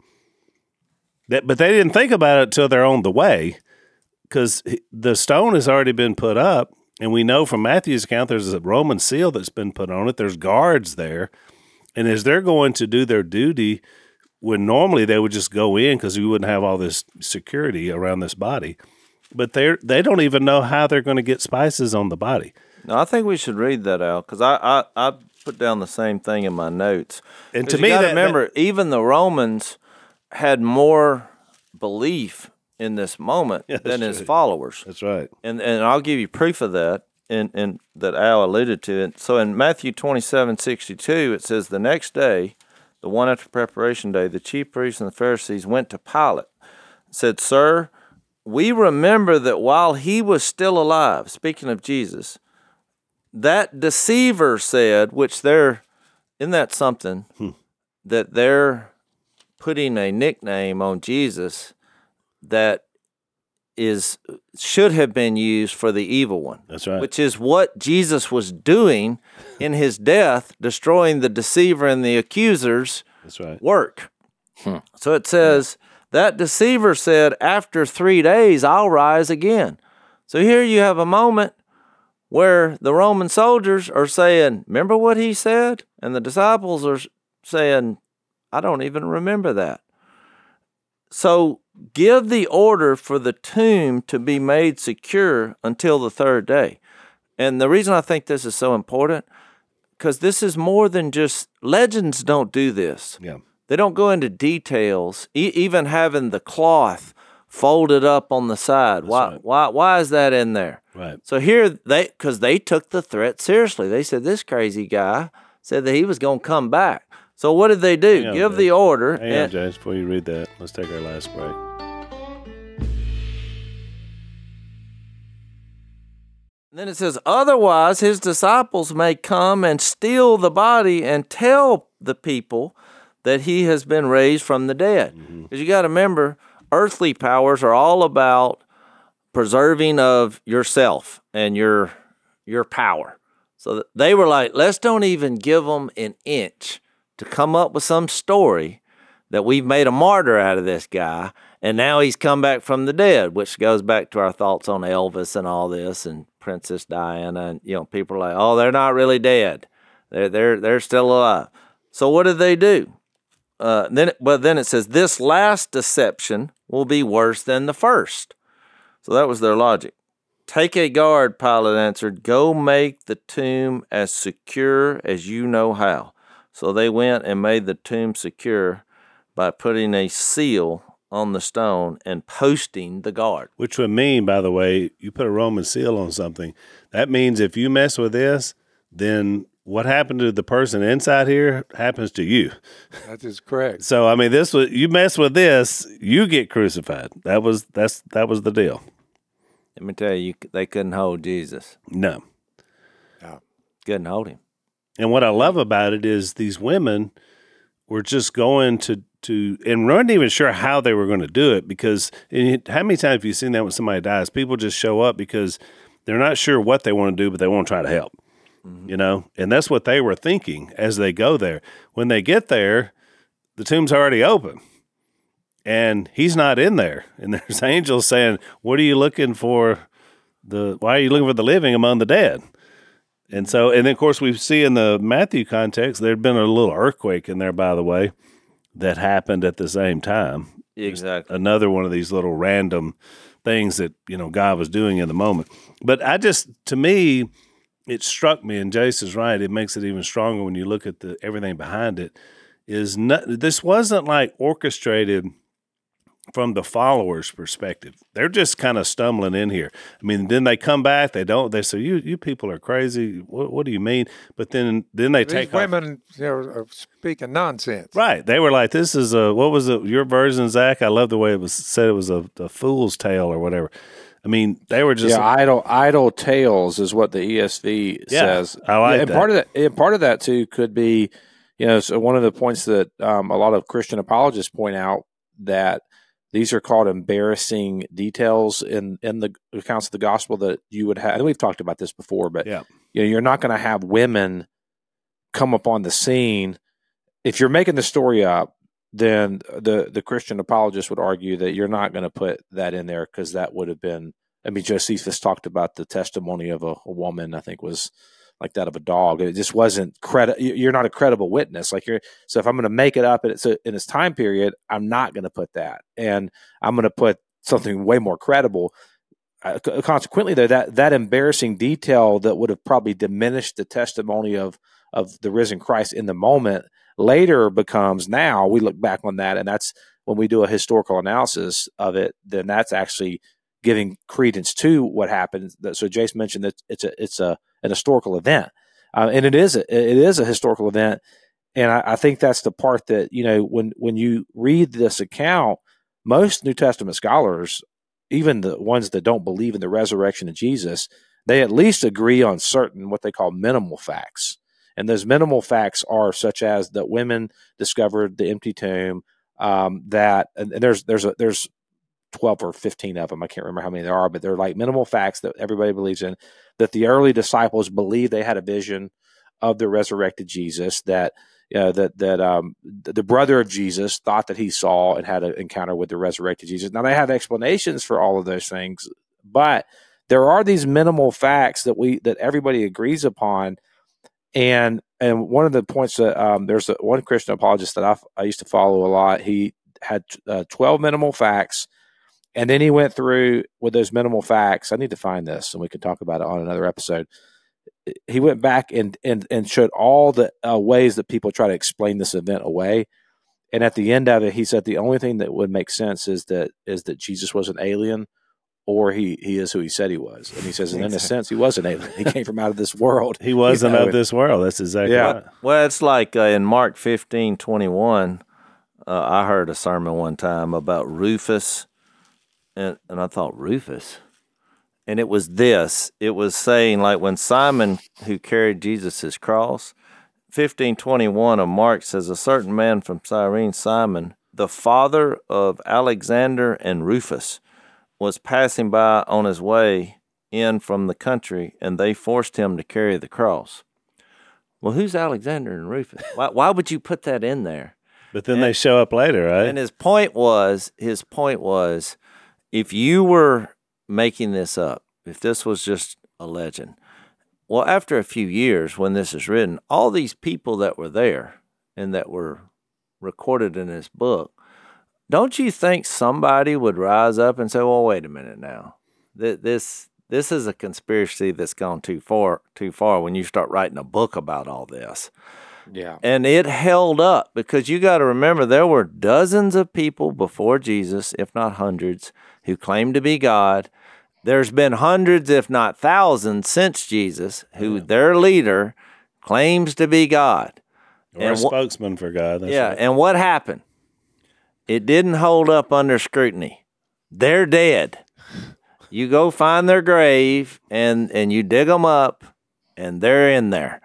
That, but they didn't think about it until they're on the way, because the stone has already been put up. And we know from Matthew's account, there's a Roman seal that's been put on it. There's guards there. And as they're going to do their duty, when normally they would just go in because we wouldn't have all this security around this body. But they they don't even know how they're going to get spices on the body. No, I think we should read that out, because I, I, I put down the same thing in my notes. And to you me, gotta that, remember, that, even the Romans had more belief in this moment yeah, than his true. followers. That's right. And and I'll give you proof of that, and, and that Al alluded to it. So in Matthew twenty-seven sixty-two, it says, the next day, the one after preparation day, the chief priests and the Pharisees went to Pilate and said, Sir, we remember that while he was still alive, speaking of Jesus, that deceiver said, which they're, isn't that something, hmm. that they're putting a nickname on Jesus that is should have been used for the evil one. That's right. Which is what Jesus was doing in his death, destroying the deceiver and the accuser's That's right. work. Hmm. So it says, that deceiver said, after three days, I'll rise again. So here you have a moment where the Roman soldiers are saying, remember what he said? And the disciples are saying, I don't even remember that. So give the order for the tomb to be made secure until the third day. And the reason I think this is so important, because this is more than just, legends don't do this. Yeah. They don't go into details, e- even having the cloth folded up on the side. That's Why, right. why, why is that in there? Right. So here, they, because they took the threat seriously. They said, this crazy guy said that he was going to come back. So what did they do? Hang on, Give James. the order. Hang on, James, before you read that, let's take our last break. And then it says, otherwise his disciples may come and steal the body and tell the people that he has been raised from the dead. Because mm-hmm. you got to remember, earthly powers are all about preserving of yourself and your your power. So they were like, let's don't even give them an inch to come up with some story that we've made a martyr out of this guy, and now he's come back from the dead, which goes back to our thoughts on Elvis and all this and Princess Diana. And, you know, people are like, oh, they're not really dead. They're, they're, they're still alive. So what did they do? Uh, then, but then it says, this last deception will be worse than the first. So that was their logic. Take a guard, Pilate answered. Go make the tomb as secure as you know how. So they went and made the tomb secure by putting a seal on the stone and posting the guard. Which would mean, by the way, you put a Roman seal on something. That means if you mess with this, then what happened to the person inside here happens to you. That is correct. So, I mean, this was, you mess with this, you get crucified. That was that's that was the deal. Let me tell you, they couldn't hold Jesus. No. No. Couldn't hold him. And what I love about it is these women were just going to, to and weren't even sure how they were going to do it, because it, how many times have you seen that when somebody dies? People just show up because they're not sure what they want to do, but they want to try to help, mm-hmm. you know? And that's what they were thinking as they go there. When they get there, the tomb's already open. And he's not in there. And there's angels saying, what are you looking for? The Why are you looking for the living among the dead? And so, and then, of course, we see in the Matthew context, there'd been a little earthquake in there, by the way, that happened at the same time. Exactly. Just another one of these little random things that, you know, God was doing in the moment. But I just, to me, it struck me, and Jason's right, it makes it even stronger when you look at the everything behind it, is not, this wasn't like orchestrated from the followers' perspective. They're just kind of stumbling in here. I mean, then they come back, they don't, they say, you you people are crazy. What, what do you mean? But then then they These take women off. you know, are speaking nonsense. Right. They were like, this is a, what was it, your version, Zach? I love the way it was said it was a, a fool's tale or whatever. I mean, they were just. Yeah, idle, idle tales is what the E S V yeah, says. I like yeah, and that. Part of that, and part of that, too, could be, you know, so one of the points that um, a lot of Christian apologists point out, that these are called embarrassing details in, in the accounts of the gospel that you would have. And we've talked about this before, but yeah. you know, you're not going to have women come up on the scene. If you're making the story up, then the, the Christian apologist would argue that you're not going to put that in there, because that would have been, I mean, Josephus talked about the testimony of a, a woman, I think was like that of a dog. It just wasn't credit. You're not a credible witness. Like you're, so if I'm going to make it up and it's a, in its time period, I'm not going to put that, and I'm going to put something way more credible. Uh, consequently, though, that that embarrassing detail that would have probably diminished the testimony of of the risen Christ in the moment later becomes, now we look back on that, and that's when we do a historical analysis of it. Then that's actually giving credence to what happened. So Jace mentioned that it's a it's a an historical event, uh, and it is a, it is a historical event, and I, I think that's the part that, you know, when when you read this account, most New Testament scholars, even the ones that don't believe in the resurrection of Jesus, they at least agree on certain what they call minimal facts, and those minimal facts are such as that women discovered the empty tomb, um, that and, and there's there's a there's twelve or fifteen of them. I can't remember how many there are, but they're like minimal facts that everybody believes in, that the early disciples believed they had a vision of the resurrected Jesus, that, you know, that, that, um, the brother of Jesus thought that he saw and had an encounter with the resurrected Jesus. Now they have explanations for all of those things, but there are these minimal facts that we, that everybody agrees upon. And, and one of the points that, um, there's a, one Christian apologist that I, I used to follow a lot. He had uh, twelve minimal facts. And then he went through with those minimal facts. I need to find this, and we can talk about it on another episode. He went back and and, and showed all the uh, ways that people try to explain this event away. And at the end of it, he said the only thing that would make sense is that is that Jesus was an alien, or he he is who he said he was. And he says, and in a sense, he was an alien. He came from out of this world. He wasn't you know, of this world. That's exactly yeah. right. Well, it's like uh, in Mark fifteen twenty-one, uh, I heard a sermon one time about Rufus. And and I thought, Rufus? And it was this. It was saying, like, when Simon, who carried Jesus' cross, fifteen twenty-one of Mark says, a certain man from Cyrene, Simon, the father of Alexander and Rufus, was passing by on his way in from the country, and they forced him to carry the cross. Well, who's Alexander and Rufus? Why, why would you put that in there? But then and, they show up later, right? And his point was, his point was, if you were making this up, if this was just a legend, well, after a few years, when this is written, all these people that were there and that were recorded in this book, don't you think somebody would rise up and say, well, wait a minute now. This this is a conspiracy that's gone too far, too far when you start writing a book about all this. Yeah. And it held up because you got to remember there were dozens of people before Jesus, if not hundreds, who claimed to be God. There's been hundreds, if not thousands, since Jesus, who yeah. their leader claims to be God. Or and a spokesman for God. That's yeah, right. and what happened? It didn't hold up under scrutiny. They're dead. You go find their grave, and, and you dig them up, and they're in there.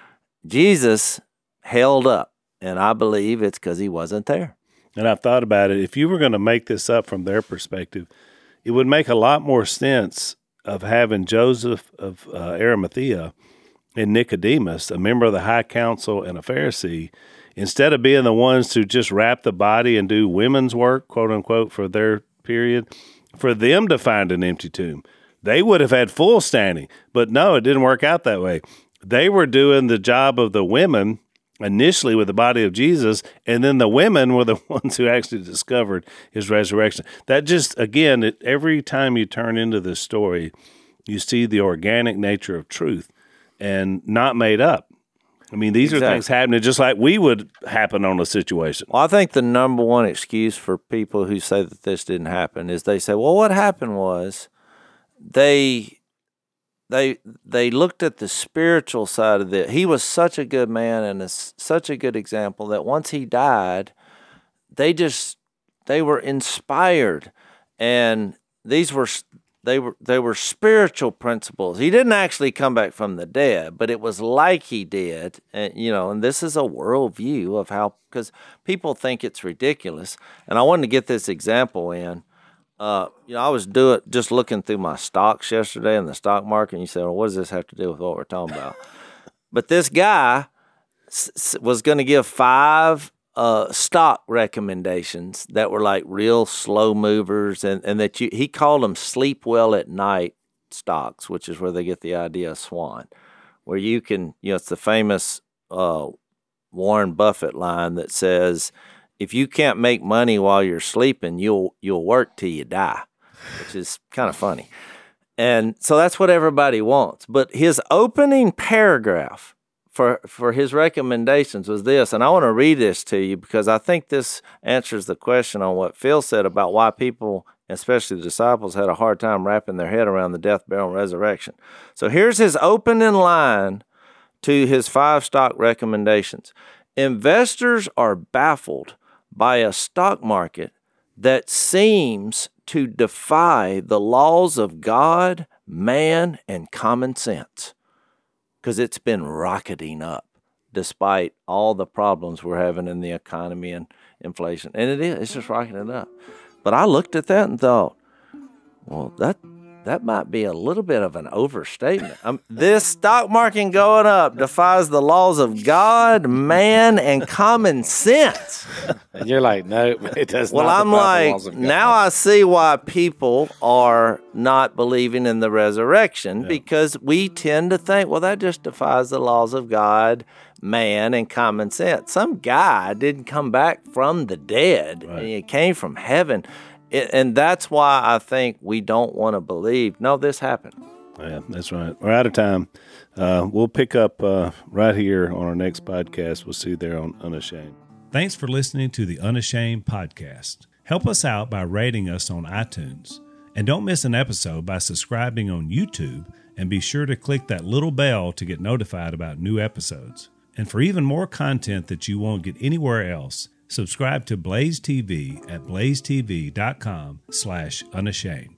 Jesus held up, and I believe it's because he wasn't there. And I've thought about it. If you were going to make this up from their perspective, it would make a lot more sense of having Joseph of uh, Arimathea and Nicodemus, a member of the high council and a Pharisee, instead of being the ones to just wrap the body and do women's work, quote unquote, for their period, for them to find an empty tomb. They would have had full standing, but no, it didn't work out that way. They were doing the job of the women initially with the body of Jesus, and then the women were the ones who actually discovered his resurrection. That just, again, it, every time you turn into this story, you see the organic nature of truth and not made up. I mean, these exactly. are things happening just like we would happen on a situation. Well, I think the number one excuse for people who say that this didn't happen is they say, well, what happened was they they they looked at the spiritual side of it. He was such a good man and a, such a good example that once he died, they just they were inspired, and these were They were they were spiritual principles. He didn't actually come back from the dead, but it was like he did. And, you know, and this is a worldview of how, because people think it's ridiculous. And I wanted to get this example in. Uh, you know, I was doing just looking through my stocks yesterday in the stock market, and you said, well, what does this have to do with what we're talking about? But this guy s- was going to give five Uh, stock recommendations that were like real slow movers, and, and that you he called them sleep well at night stocks, which is where they get the idea of Swan, where you can, you know, it's the famous uh, Warren Buffett line that says, if you can't make money while you're sleeping, you'll you'll work till you die, which is kind of funny. And so that's what everybody wants. But his opening paragraph For, for his recommendations was this, and I want to read this to you because I think this answers the question on what Phil said about why people, especially the disciples, had a hard time wrapping their head around the death, burial, and resurrection. So here's his opening line to his five stock recommendations. Investors are baffled by a stock market that seems to defy the laws of God, man, and common sense, because it's been rocketing up despite all the problems we're having in the economy and inflation. And it is, it's just rocketing up. But I looked at that and thought, well, that that might be a little bit of an overstatement. Um, this stock market going up defies the laws of God, man, and common sense. And you're like, no, it does well, not. Well, I'm like, now I see why people are not believing in the resurrection, yeah. because we tend to think, well, that just defies the laws of God, man, and common sense. Some guy didn't come back from the dead, right. and he came from heaven. It, and that's why I think we don't want to believe, no, this happened. Yeah, that's right. We're out of time. Uh, we'll pick up uh, right here on our next podcast. We'll see you there on Unashamed. Thanks for listening to the Unashamed podcast. Help us out by rating us on iTunes. And don't miss an episode by subscribing on YouTube, and be sure to click that little bell to get notified about new episodes. And for even more content that you won't get anywhere else, subscribe to Blaze T V at blaze t v dot com slash unashamed.